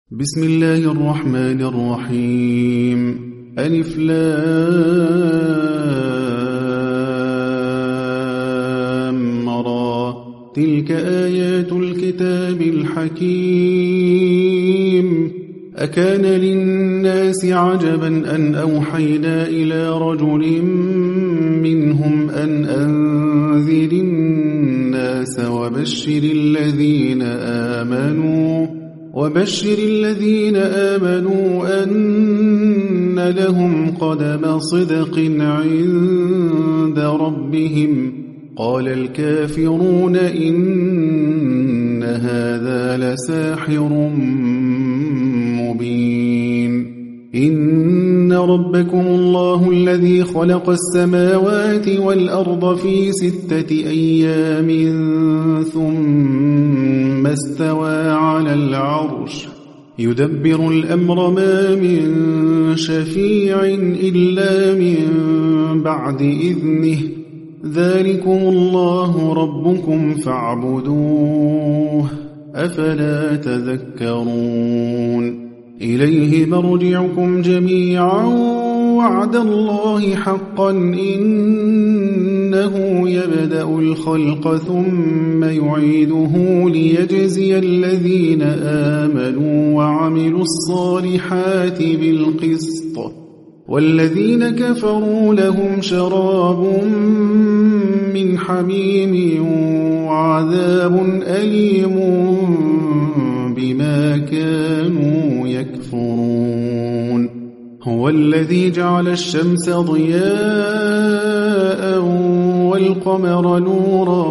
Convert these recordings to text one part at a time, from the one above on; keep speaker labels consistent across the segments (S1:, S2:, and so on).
S1: بسم الله الرحمن الرحيم. ألف لام را تلك آيات الكتاب الحكيم. أكان للناس عجبا أن أوحينا إلى رجل منهم أن أنذر الناس وبشر الذين آمنوا أن لهم قدم صدق عند ربهم. قال الكافرون إن هذا لساحر مبين. إن ربكم الله الذي خلق السماوات والأرض في 6 أيام ثم استوى على العرش يدبر الأمر ما من شفيع إلا من بعد إذنه. ذلكم الله ربكم فاعبدوه أفلا تذكرون. إليه مرجعكم جميعا وعد الله حقا إنه يبدأ الخلق ثم يعيده ليجزي الذين آمنوا وعملوا الصالحات بالقسط والذين كفروا لهم شراب من حميم وعذاب أليم بما كانوا يكفرون. هو الذي جعل الشمس ضياء والقمر نورا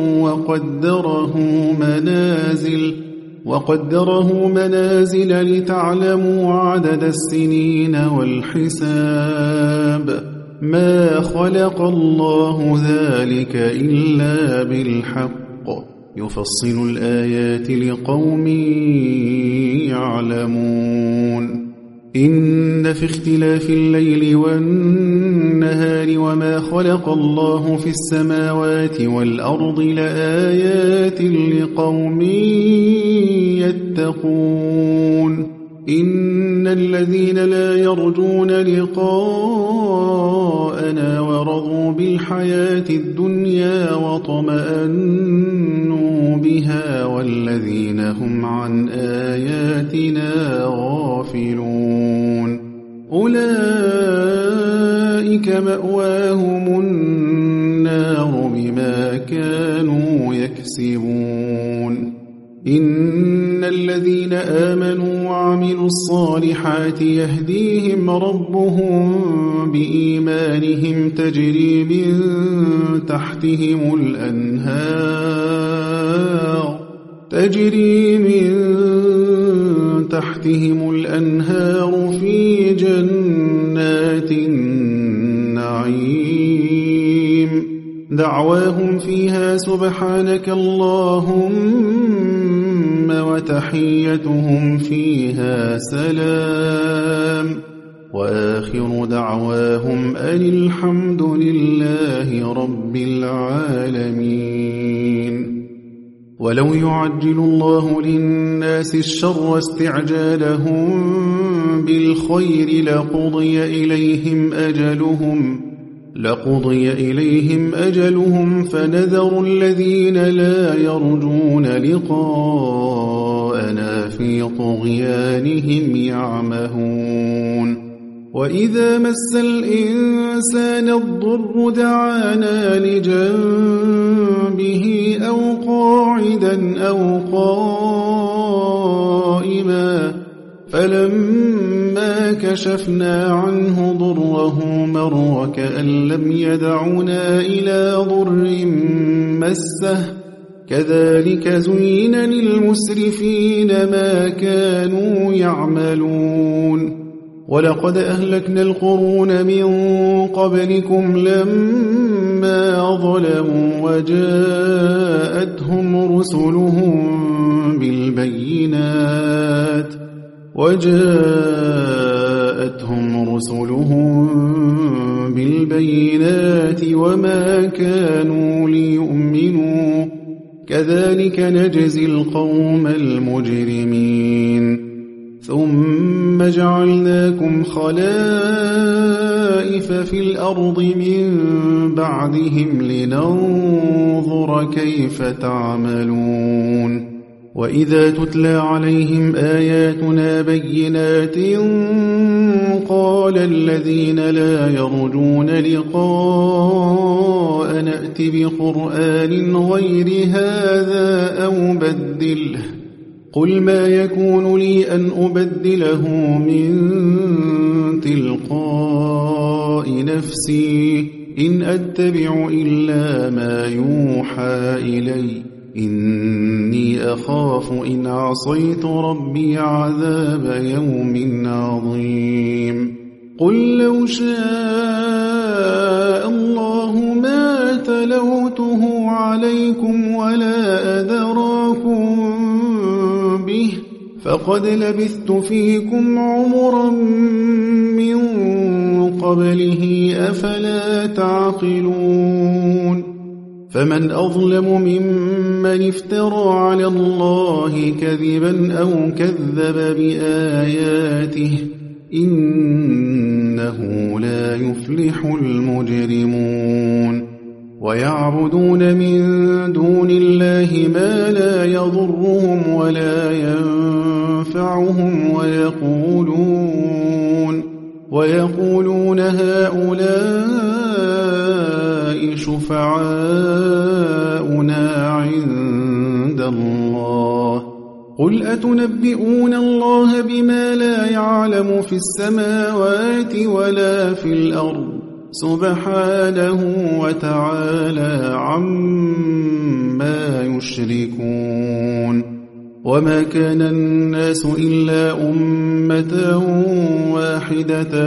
S1: وقدره منازل لتعلموا عدد السنين والحساب. ما خلق الله ذلك إلا بالحق يفصل الآيات لقوم يعلمون. إن في اختلاف الليل والنهار وما خلق الله في السماوات والأرض لآيات لقوم يتقون. إن الذين لا يرجون لقاءنا ورضوا بالحياة الدنيا وطمأنوا بها والذين هم عن آياتنا غافلون أولئك مأواهم النار بما كانوا يكسبون. إن الذين آمنوا وعملوا الصالحات يهديهم ربهم بإيمانهم تجري من تحتهم الأنهار في جنات النعيم. دعواهم فيها سبحانك اللهم وتحيتهم فيها سلام وآخر دعواهم أن الحمد لله رب العالمين. ولو يعجل الله للناس الشر استعجالهم بالخير لقضي إليهم أجلهم فنذر الذين لا يرجون لقاءنا في طغيانهم يعمهون. وإذا مس الإنسان الضر دعانا لجنبه أو قاعدا أو قائما فلما كشفنا عنه ضره مر كأن لم يدعنا إلى ضر مسه. كذلك زين للمسرفين ما كانوا يعملون. ولقد أهلكنا القرون من قبلكم لما ظلموا وجاءتهم رسلهم بالبينات وما كانوا ليؤمنوا كذلك نجزي القوم المجرمين ثم جعلناكم خلائف في الأرض من بعدهم لننظر كيف تعملون وإذا تتلى عليهم آياتنا بينات قال الذين لا يرجون لقاء نأت بقرآن غير هذا أو بدله قل ما يكون لي أن أبدله من تلقاء نفسي إن أتبع إلا ما يوحى إلي إني أخاف إن عصيت ربي عذاب يوم عظيم قل لو شاء الله ما تلوته عليكم ولا أدراكم به فقد لبثت فيكم عمرا من قبله أفلا تعقلون فمن أظلم ممن افترى على الله كذبا أو كذب بآياته إنه لا يفلح المجرمون ويعبدون من دون الله ما لا يضرهم ولا ينفعهم ويقولون هؤلاء شفعاؤنا عند الله قل أتنبئون الله بما لا يعلم في السماوات ولا في الأرض سبحانه وتعالى عما يشركون وما كان الناس إلا أمة واحدة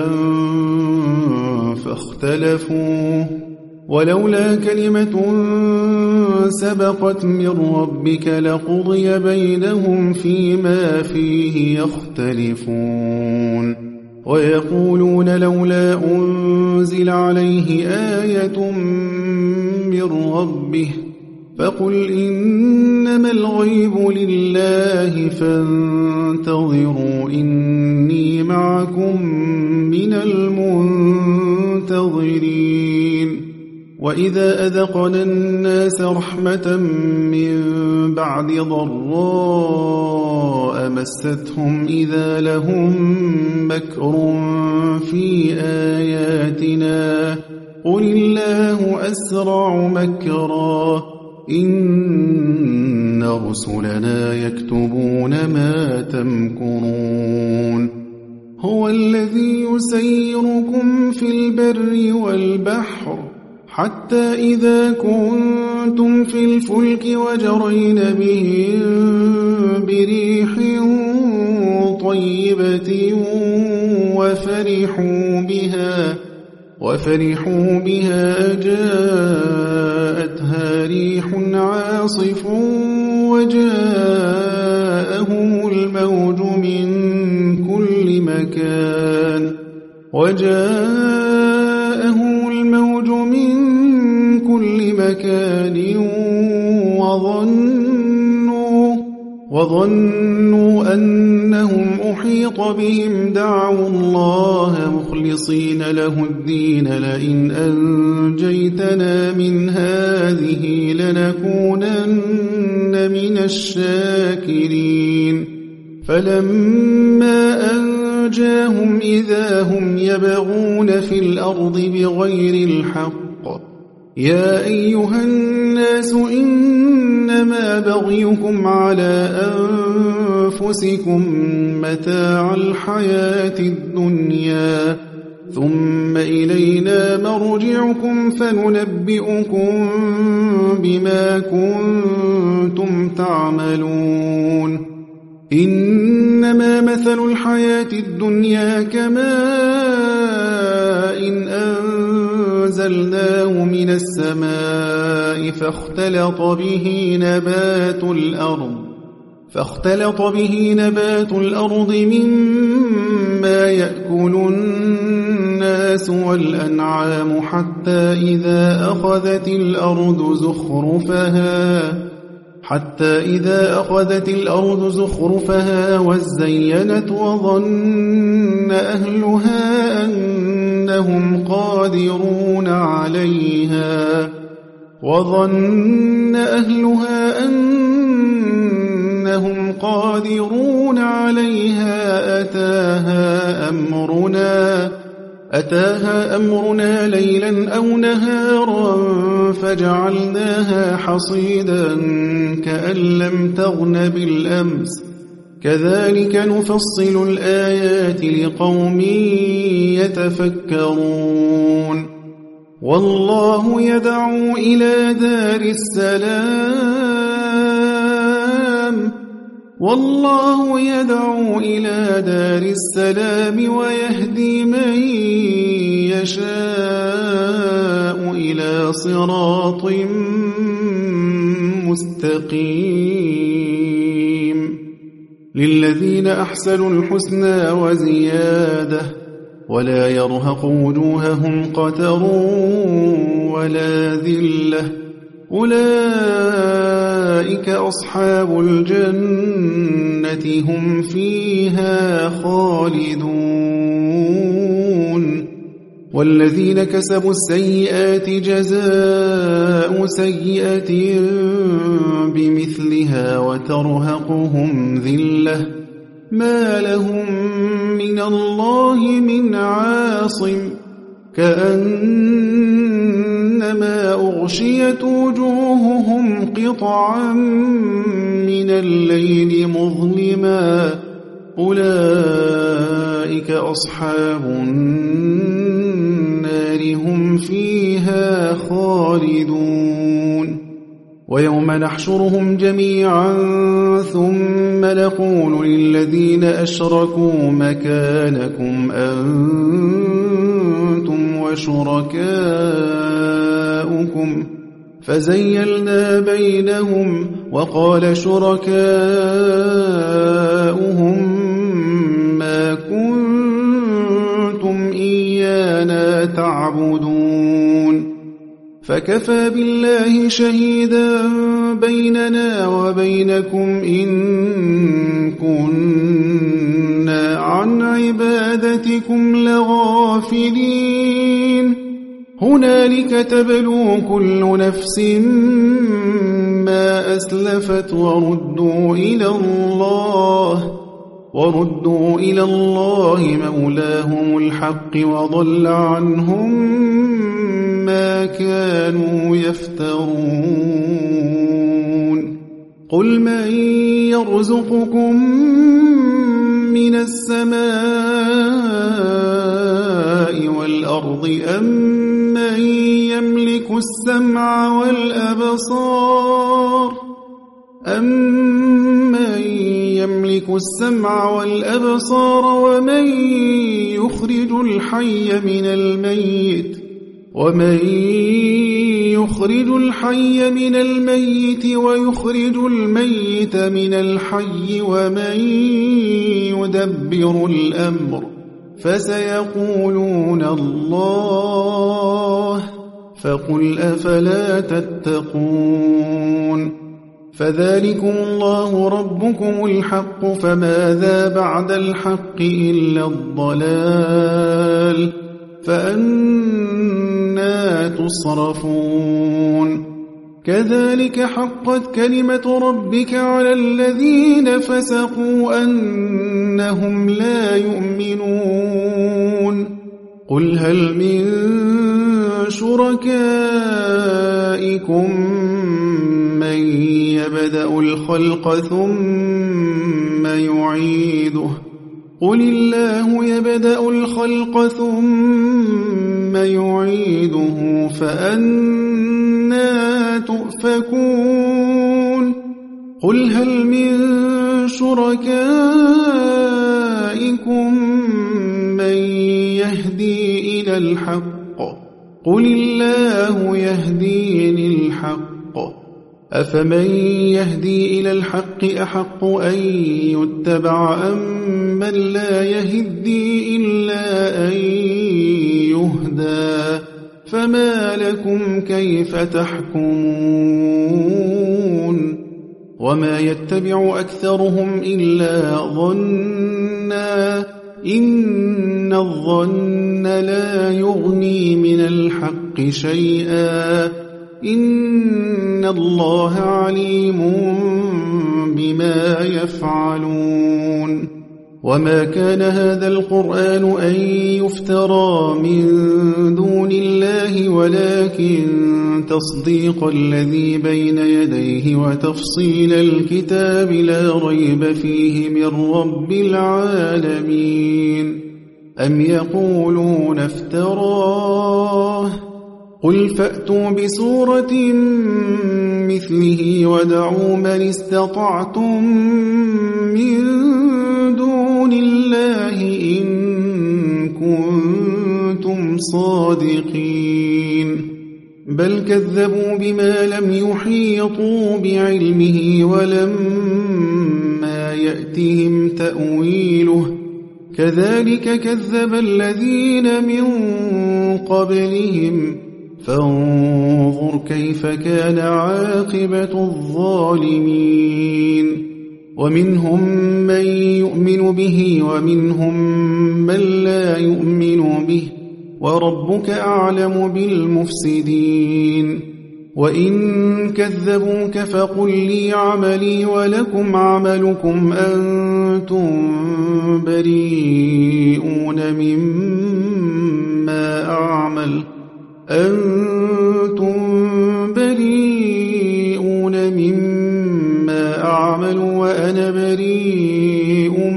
S1: فاختلفوا ولولا كلمة سبقت من ربك لقضي بينهم فيما فيه يختلفون ويقولون لولا أنزل عليه آية من ربه فقل إنما الغيب لله فانتظروا إني معكم من المنتظرين وإذا أذقنا الناس رحمة من بعد ضراء مستهم إذا لهم مكر في آياتنا قل الله أسرع مكرا إن رسلنا يكتبون ما تمكرون هو الذي يسيركم في البر والبحر حتى إذا كنتم في الفلك وجرين بهم بريح طيبة وفرحوا بها جاءتها ريح عاصف وجاءهم الموج من كل مكان وظنوا أنهم أحيط بهم دعوا الله مخلصين له الدين لئن أنجيتنا من هذه لنكونن من الشاكرين فلما أنجاهم إذا هم يبغون في الأرض بغير الحق يا أيها الناس إنما بغيكم على أنفسكم متاع الحياة الدنيا ثم إلينا مرجعكم فننبئكم بما كنتم تعملون إنما مثل الحياة الدنيا كماء أنزلناه من السماء فاختلط به نبات الأرض مما يأكل الناس والأنعام حتى حتى إذا أخذت الأرض زخرفها وزينت وظن أهلها أنهم قادرون عليها أتاها أمرنا ليلا أو نهارا فجعلناها حصيدا كأن لم تغن بالأمس كذلك نفصل الآيات لقوم يتفكرون والله يدعو إلى دار السلام ويهدي من يشاء إلى صراط مستقيم للذين أحسنوا الحسنى وزيادة ولا يرهق وجوههم قتر ولا ذلة أولئك أصحاب الجنة هم فيها خالدون والذين كسبوا السيئات جزاء سيئة بمثلها وترهقهم ذلة ما لهم من الله من عاصم كأنما أغشيت وجوههم قطعا من الليل مظلما أولئك أصحاب النار هم فيها خالدون ويوم نحشرهم جميعا ثم نقول للذين أشركوا مكانكم أنتم وشركاؤكم فزيلنا بينهم وقال شركاؤهم ما كنتم إيانا تعبدون فكفى بالله شهيدا بيننا وبينكم إن كنا عن عبادتكم لغافلين هنالك تبلو كل نفس ما أسلفت وردوا إلى الله مولاهم الحق وضل عنهم ما كانوا يفترون قل من يرزقكم من السماء والأرض أم من يملك السمع والأبصار ومن يخرج الحي من الميت ويخرج الميت من الحي ومن يدبر الأمر فسيقولون الله فقل أفلا تتقون فذلكم الله ربكم الحق فماذا بعد الحق إلا الضلال فأنى تصرفون كذلك حقت كلمة ربك على الذين فسقوا أنهم لا يؤمنون قل هل من شركائكم من يبدأ الخلق ثم يعيده قل الله يبدأ الخلق ثم يعيده فأنى تؤفكون قل هل من شركائكم من يهدي إلى الحق قل الله يهدي للحق أفمن يهدي إلى الحق أحق أن يتبع أم من لا يهدي إلا أن يهدى فما لكم كيف تحكمون وما يتبع أكثرهم إلا ظنا إن الظن لا يغني من الحق شيئا إن الله عليم بما يفعلون وما كان هذا القرآن أن يفترى من دون الله ولكن تصديق الذي بين يديه وتفصيل الكتاب لا ريب فيه من رب العالمين أم يقولون افتراه قل فأتوا بسورة مثله ودعوا من استطعتم من دون الله إن كنتم صادقين بل كذبوا بما لم يحيطوا بعلمه ولما يأتهم تأويله كذلك كذب الذين من قبلهم فانظر كيف كان عاقبة الظالمين ومنهم من يؤمن به ومنهم من لا يؤمن به وربك أعلم بالمفسدين وإن كذبوك فقل لي عملي ولكم عملكم أنتم بريئون مما أعمل وأنا بريء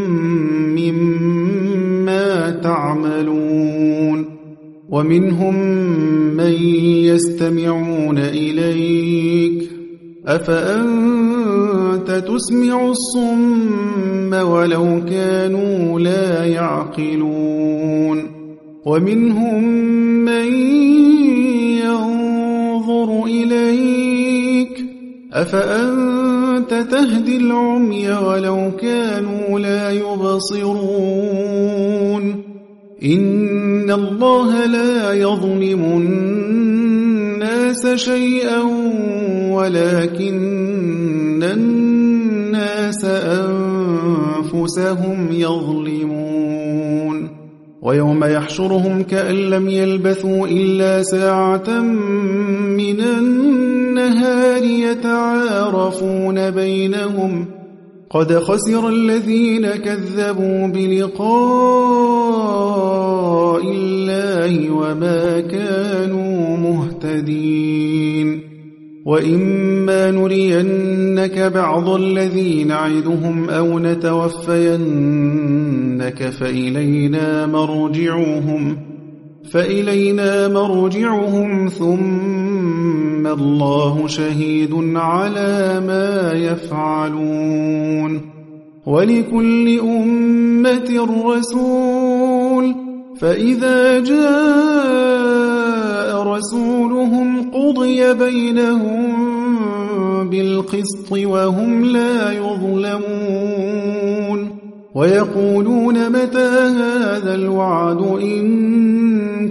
S1: مما تعملون ومنهم من يستمعون إليك أفأنت تسمع الصم ولو كانوا لا يعقلون ومنهم من ينظر إليك أفأنت تهدي العمي ولو كانوا لا يبصرون إن الله لا يظلم الناس شيئا ولكن الناس أنفسهم يظلمون ويوم يحشرهم كأن لم يلبثوا إلا ساعة من النهار يتعارفون بينهم قد خسر الذين كذبوا بلقاء الله وما كانوا مهتدين وإما نرينك بعض الذي نعدهم أو نتوفينك فإلينا مرجعهم ثم الله شهيد على ما يفعلون ولكل أمة رسول فإذا جاء رسولهم قضي بينهم بالقسط وهم لا يظلمون ويقولون متى هذا الوعد إن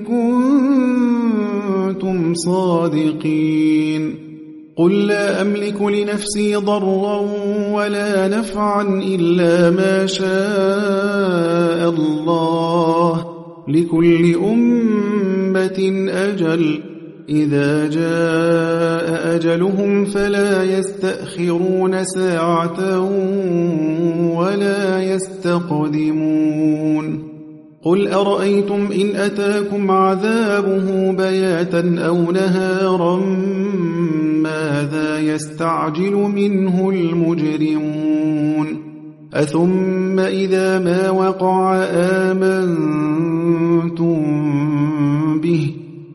S1: كنتم صادقين قل لا أملك لنفسي ضرا ولا نفعا إلا ما شاء الله لكل أمة أجل إذا جاء أجلهم فلا يستأخرون ساعة ولا يستقدمون قل أرأيتم إن أتاكم عذابه بياتا أو نهارا ماذا يستعجل منه المجرمون أثم إذا ما وقع آمنتم به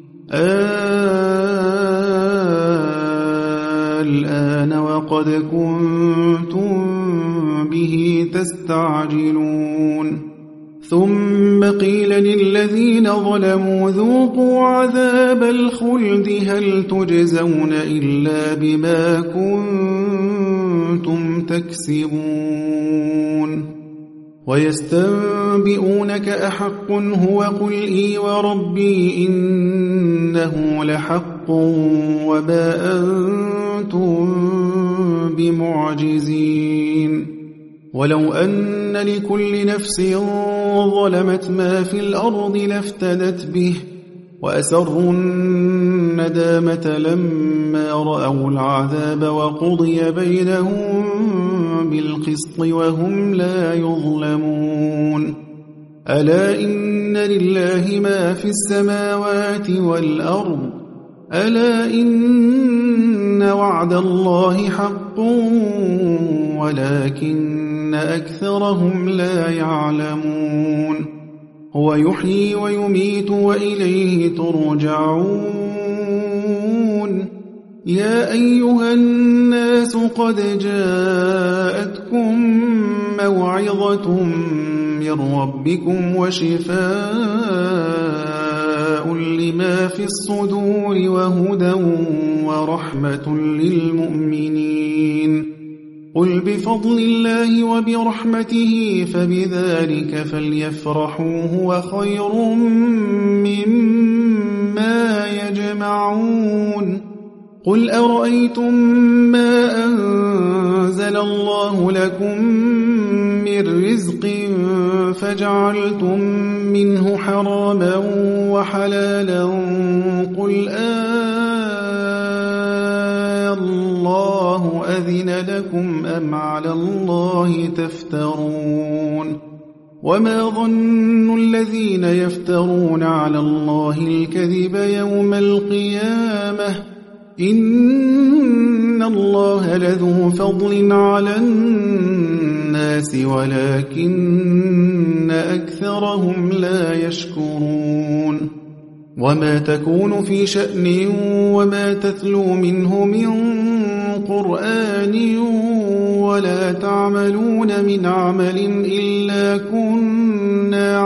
S1: الآن وقد كنتم به تستعجلون ثم قيل للذين ظلموا ذوقوا عذاب الخلد هل تجزون إلا بما كنتم تكسبون ويستنبئونك أحق هو قل إي وربي إنه لحق وما أنتم بمعجزين ولو أن لكل نفس ظلمت ما في الأرض لافتدت به وأسروا الندامة لما رأوا العذاب وقضي بينهم بالقسط وهم لا يظلمون ألا إن لله ما في السماوات والأرض ألا إن وعد الله حق ولكن أكثرهم لا يعلمون هو يحيي ويميت وإليه ترجعون يا أيها الناس قد جاءتكم موعظة من ربكم وشفاء لما في الصدور وهدى ورحمة للمؤمنين قل بفضل الله وبرحمته فبذلك فليفرحوا هو خير مما يجمعون قل أرأيتم ما أنزل الله لكم من رزق فجعلتم منه حراما وحلالا قل الله أذن لكم أم على الله تفترون وما ظن الذين يفترون على الله الكذب يوم القيامة إن الله لذو فضل على الناس ولكن أكثرهم لا يشكرون وما تكون في شأن وما تتلو منه من قرآن ولا تعملون من عمل إلا كنا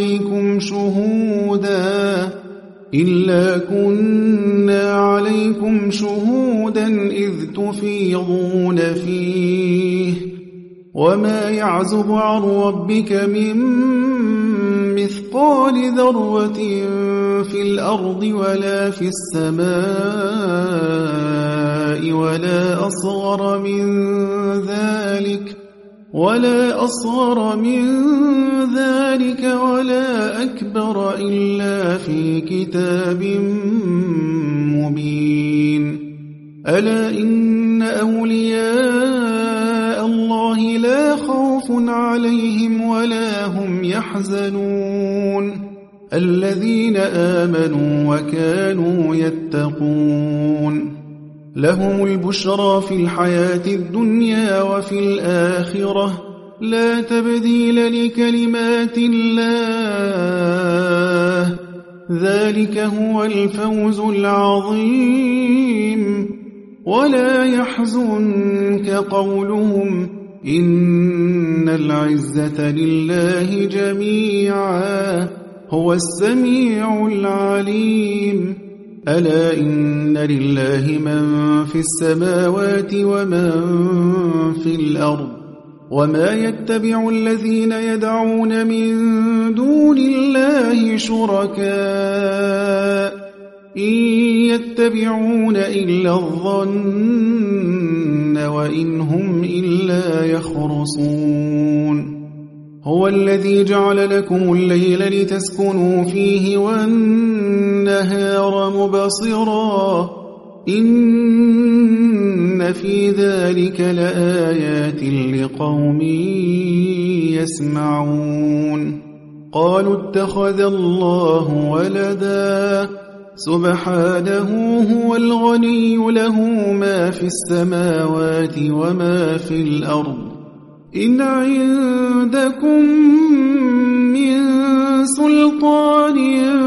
S1: عليكم شهودا إذ تفيضون فيه وما يعزب عن ربك من مثقال ذرة في الأرض ولا في السماء ولا أصغر من ذلك ولا أكبر إلا في كتاب مبين ألا إن أولياء الله لا خوف عليهم ولا هم يحزنون الذين آمنوا وكانوا يتقون لهم البشرى في الحياة الدنيا وفي الآخرة لا تبديل لكلمات الله ذلك هو الفوز العظيم ولا يحزنك قولهم إن العزة لله جميعا هو السميع العليم ألا إن لله من في السماوات ومن في الأرض وما يتبع الذين يدعون من دون الله شركاء إن يتبعون إلا الظن وإن هم إلا يخرصون هو الذي جعل لكم الليل لتسكنوا فيه والنهار مبصرا إن في ذلك لآيات لقوم يسمعون قالوا اتخذ الله ولدا سبحانه هو الغني له ما في السماوات وما في الأرض إن عندكم من سلطان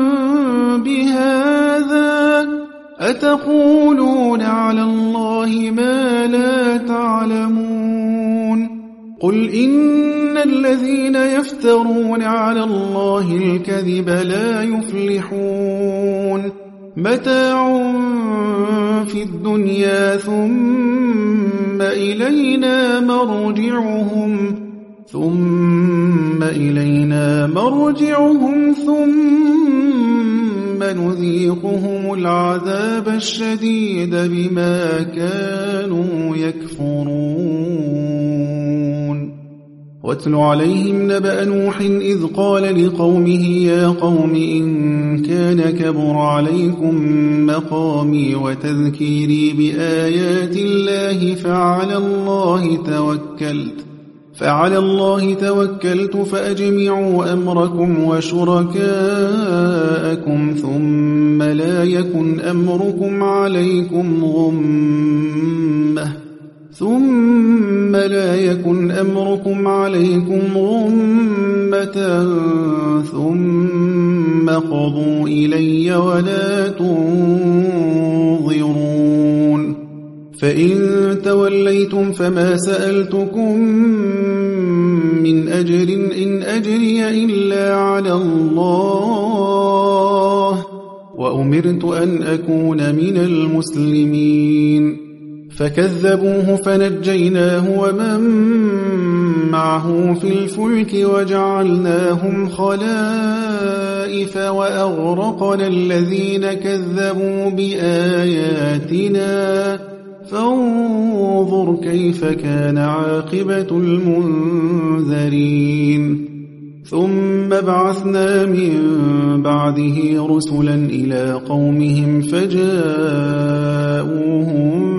S1: بهذا أتقولون على الله ما لا تعلمون قل إن الذين يفترون على الله الكذب لا يفلحون متاع في الدنيا ثم إلينا مرجعهم ثم نذيقهم العذاب الشديد بما كانوا يكفرون. واتل عليهم نبأ نوح إذ قال لقومه يا قوم إن كان كبر عليكم مقامي وتذكيري بآيات الله فعلى الله توكلت فأجمعوا أمركم وشركاءكم ثم لا يكن أمركم عليكم غمة ثم قضوا إلي ولا تنظرون. فإن توليتم فما سألتكم من أجر إن أجري إلا على الله وأمرت أن أكون من المسلمين. فكذبوه فنجيناه ومن معه في الفلك وجعلناهم خلائف وأغرقنا الذين كذبوا بآياتنا فانظر كيف كان عاقبة المنذرين. ثم بعثنا من بعده رسلا إلى قومهم فجاءوهم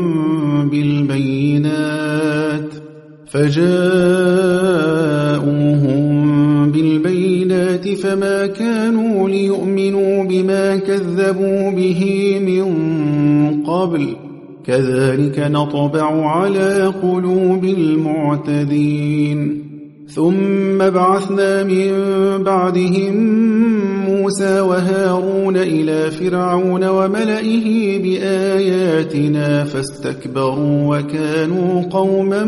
S1: بالبينات فما كانوا ليؤمنوا بما كذبوا به من قبل كذلك نطبع على قلوب المعتدين. ثم بعثنا من بعدهم موسى وهارون إلى فرعون وملئه بآياتنا فاستكبروا وكانوا قوما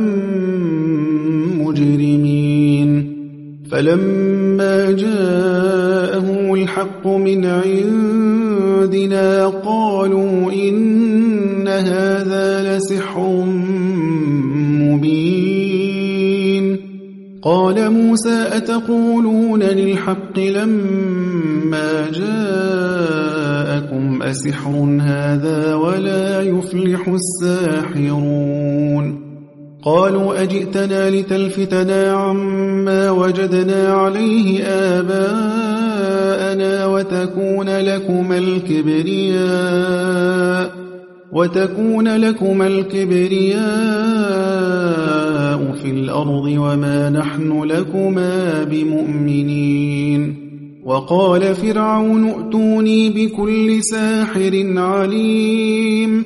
S1: مجرمين. فلما جاءهم الحق من عندنا قالوا إن هذا لسحر مبين. قال موسى أتقولون للحق لما جاءكم أسحر هذا ولا يفلح الساحرون. قالوا أجئتنا لتلفتنا عما وجدنا عليه آباءنا وتكون لكم الكبرياء في الأرض وما نحن لكما بمؤمنين. وقال فرعون ائتوني بكل ساحر عليم.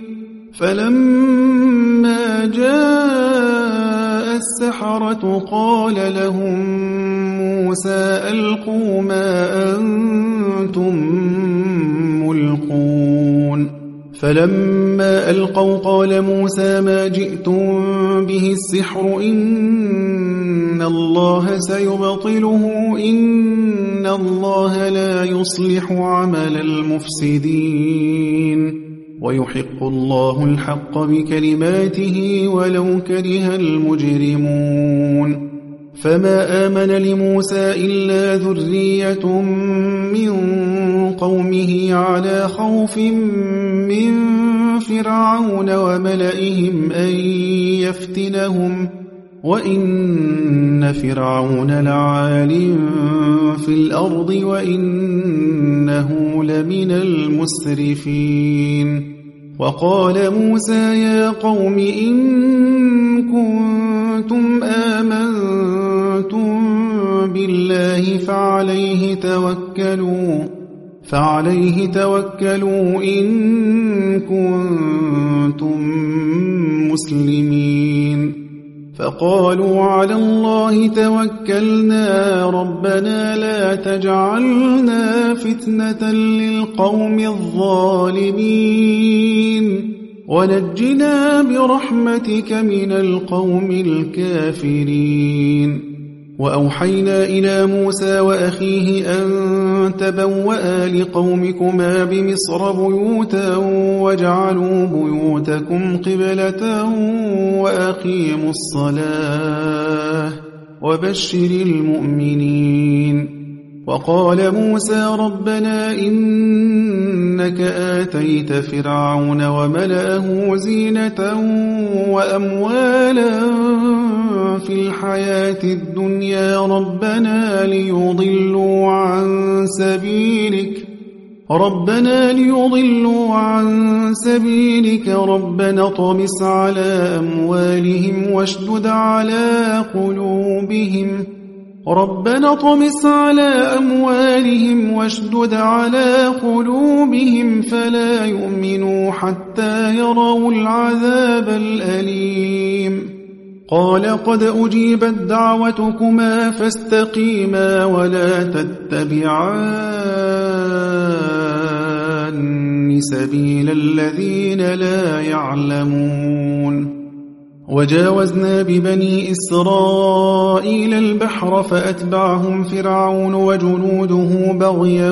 S1: فلما جاء السحرة قال لهم موسى ألقوا ما أنتم ملقون. فلما ألقوا قال موسى ما جئتم به السحر إن الله سيبطله إن الله لا يصلح عمل المفسدين ويحق الله الحق بكلماته ولو كره المجرمون. فما آمن لموسى إلا ذرية من قومه على خوف من فرعون وملئهم أن يفتنهم وإن فرعون لعال في الأرض وإنه لمن المسرفين. وقال موسى يا قوم إن كنتم آمنتم بالله فعليه توكلوا إن كنتم مسلمين. فقالوا على الله توكلنا ربنا لا تجعلنا فتنة للقوم الظالمين ونجنا برحمتك من القوم الكافرين. وأوحينا إلى موسى وأخيه أن تبوأ لقومكما بمصر بيوتا واجعلوا بيوتكم قبلة وأقيموا الصلاة وبشر المؤمنين. وقال موسى ربنا إنك آتيت فرعون وملأه زينة وأموالا في الحياة الدنيا ربنا ليضلوا عن سبيلك ربنا اطمس على أموالهم واشدد على قلوبهم فلا يؤمنوا حتى يروا العذاب الأليم قال قد أجيبت دعوتكما فاستقيما ولا تتبعان سبيل الذين لا يعلمون وجاوزنا ببني إسرائيل البحر فأتبعهم فرعون وجنوده بغيا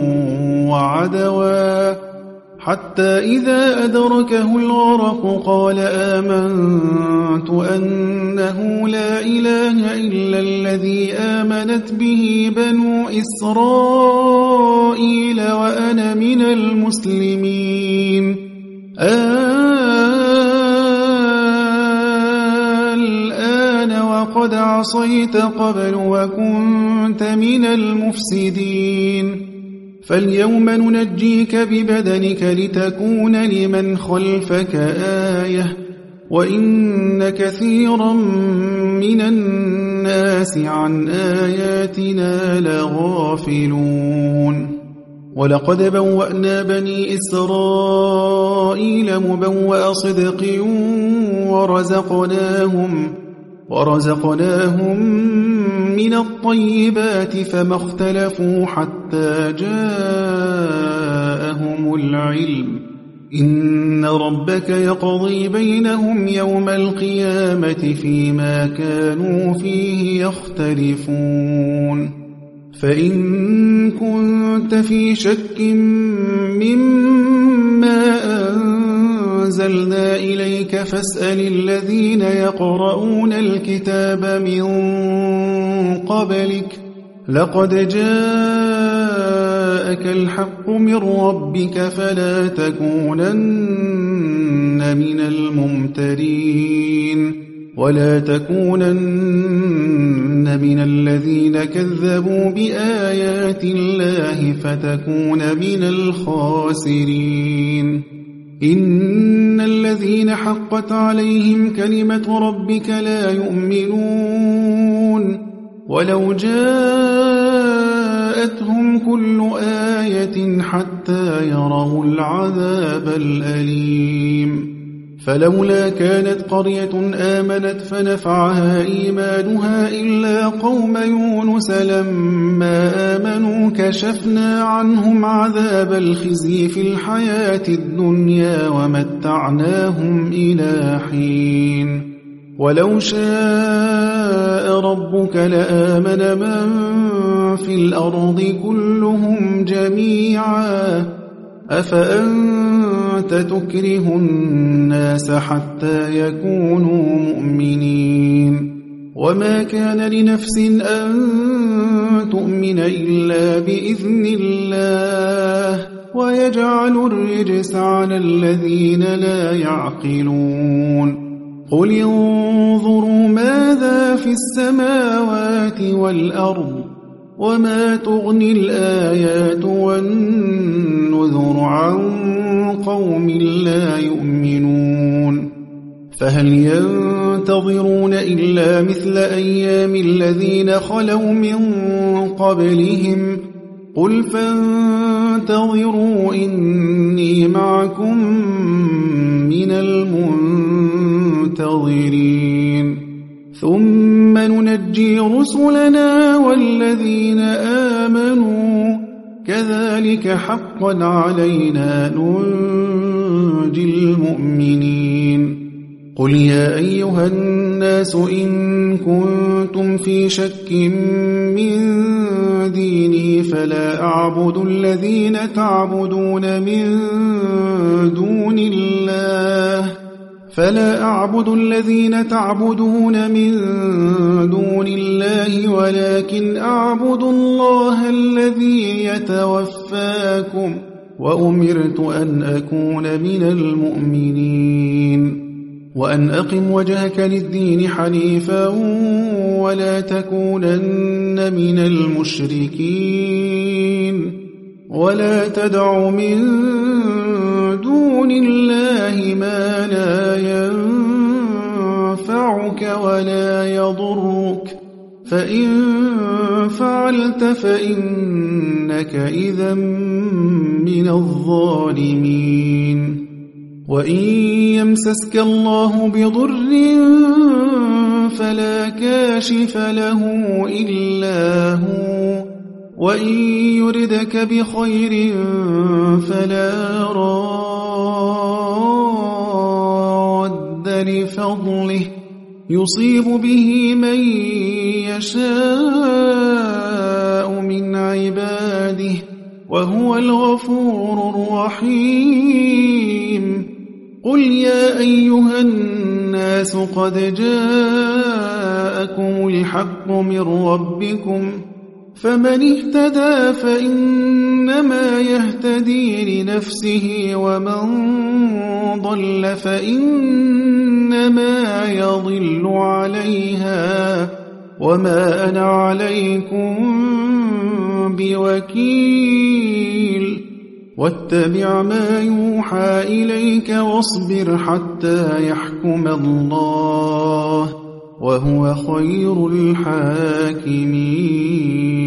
S1: وعدوا حتى إذا أدركه الغرق قال آمنت أنه لا إله إلا الذي آمنت به بنو إسرائيل وأنا من المسلمين الآن وقد عصيت قبل وكنت من المفسدين فاليوم ننجيك ببدنك لتكون لمن خلفك آية وإن كثيرا من الناس عن آياتنا لغافلون ولقد بوأنا بني إسرائيل مبوأ صدق ورزقناهم من الطيبات فما اختلفوا حتى جاءهم العلم إن ربك يقضي بينهم يوم القيامة فيما كانوا فيه يختلفون فإن كنت في شك مما أنزلنا إليك فاسأل الذين يقرؤون الكتاب من قبلك لقد جاءك الحق من ربك فلا تكونن من الممترين ولا تكونن من الذين كذبوا بآيات الله فتكون من الخاسرين إن الذين حقت عليهم كلمة ربك لا يؤمنون ولو جاءتهم كل آية حتى يروا العذاب الأليم فلولا كانت قرية آمنت فنفعها إيمانها إلا قوم يونس لما آمنوا كشفنا عنهم عذاب الخزي في الحياة الدنيا ومتعناهم إلى حين ولو شاء ربك لآمن من في الأرض كلهم جميعا أفأنت تكره الناس حتى يكونوا مؤمنين وما كان لنفس أن تؤمن إلا بإذن الله ويجعل الرجس على الذين لا يعقلون قل انظروا ماذا في السماوات والأرض وما تغني الآيات والنذر عن قوم لا يؤمنون فهل ينتظرون إلا مثل أيام الذين خلوا من قبلهم قل فانتظروا إني معكم من المنتظرين ثم ننجي رسلنا والذين آمنوا كذلك حقا علينا ننجي المؤمنين قل يا أيها الناس إن كنتم في شك من ديني فلا أعبد الذين تعبدون من دون الله فلا أعبد الذين تعبدون من دون الله ولكن أعبد الله الذي يتوفاكم وأمرت أن أكون من المؤمنين وأن أقم وجهك للدين حنيفا ولا تكونن من المشركين ولا تدع من دون الله ما لا ينفعك ولا يضرك فإن فعلت فإنك إذا من الظالمين وإن يمسسك الله بضر فلا كاشف له إلا هو وإن يردك بخير فلا راد لفضله يصيب به من يشاء من عباده وهو الغفور الرحيم قل يا أيها الناس قد جاءكم الحق من ربكم فمن اهتدى فإنما يهتدي لنفسه ومن ضل فإنما يضل عليها وما أنا عليكم بوكيل واتبع ما يوحى إليك واصبر حتى يحكم الله وهو خير الحاكمين